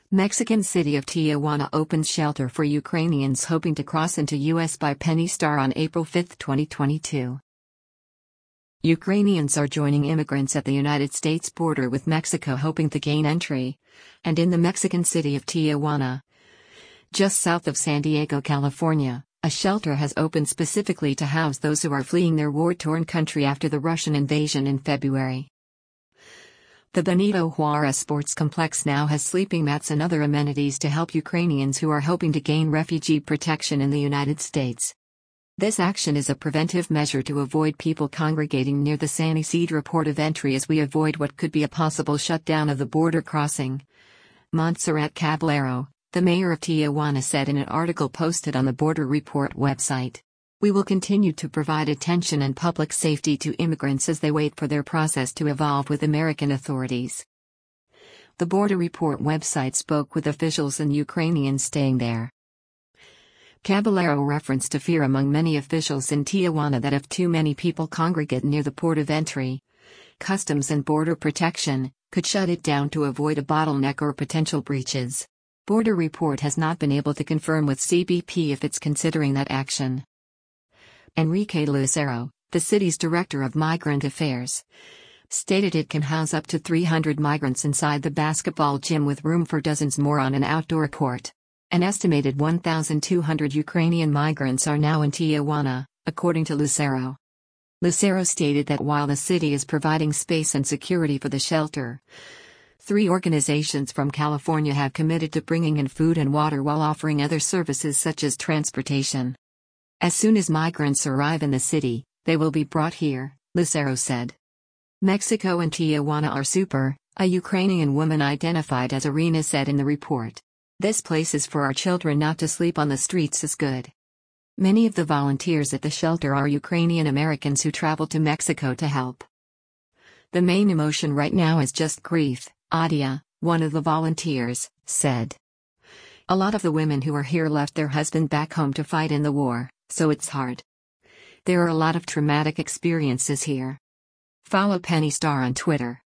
Mexican city of Tijuana opens shelter for Ukrainians hoping to cross into U.S. by Penny Star on April 5, 2022. Ukrainians are joining immigrants at the United States border with Mexico hoping to gain entry. And in the Mexican city of Tijuana, just south of San Diego, California, a shelter has opened specifically to house those who are fleeing their war-torn country after the Russian invasion in February. The Benito Juarez Sports Complex now has sleeping mats and other amenities to help Ukrainians who are hoping to gain refugee protection in the United States. This action is a preventive measure to avoid people congregating near the San Isidro port of entry as we avoid what could be a possible shutdown of the border crossing. Montserrat Caballero, the mayor of Tijuana, said in an article posted on the Border Report website. We will continue to provide attention and public safety to immigrants as they wait for their process to evolve with American authorities. The Border Report website spoke with officials and Ukrainians staying there. Caballero referenced a fear among many officials in Tijuana that if too many people congregate near the port of entry, Customs and Border Protection could shut it down to avoid a bottleneck or potential breaches. Border Report has not been able to confirm with CBP if it's considering that action. Enrique Lucero, the city's director of migrant affairs, stated it can house up to 300 migrants inside the basketball gym with room for dozens more on an outdoor court. An estimated 1,200 Ukrainian migrants are now in Tijuana, according to Lucero. Lucero stated that while the city is providing space and security for the shelter, 3 organizations from California have committed to bringing in food and water while offering other services such as transportation. As soon as migrants arrive in the city, they will be brought here, Lucero said. Mexico and Tijuana are super, a Ukrainian woman identified as Irina said in the report. This place is for our children, not to sleep on the streets is good. Many of the volunteers at the shelter are Ukrainian Americans who travel to Mexico to help. The main emotion right now is just grief, Adia, one of the volunteers, said. A lot of the women who are here left their husband back home to fight in the war, so it's hard. There are a lot of traumatic experiences here. Follow Penny Star on Twitter.